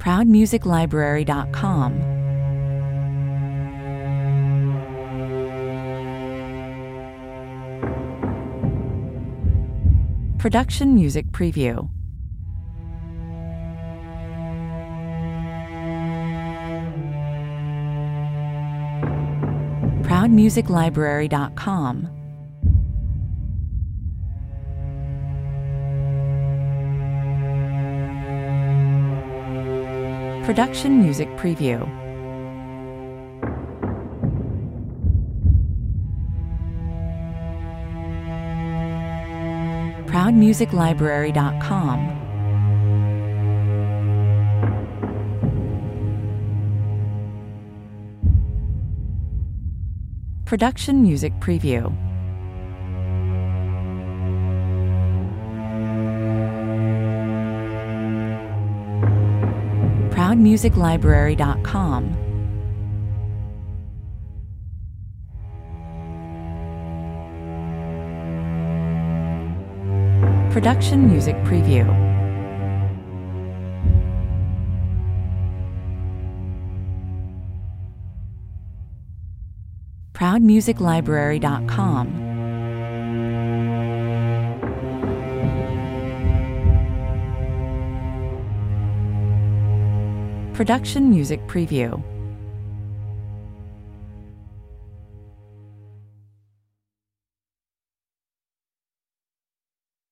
ProudMusicLibrary.com. Production Music Preview. ProudMusicLibrary.com. Production Music Preview. ProudMusicLibrary.com. Production Music Preview. ProudMusicLibrary.com. Production Music Preview. ProudMusicLibrary.com. Production Music Preview.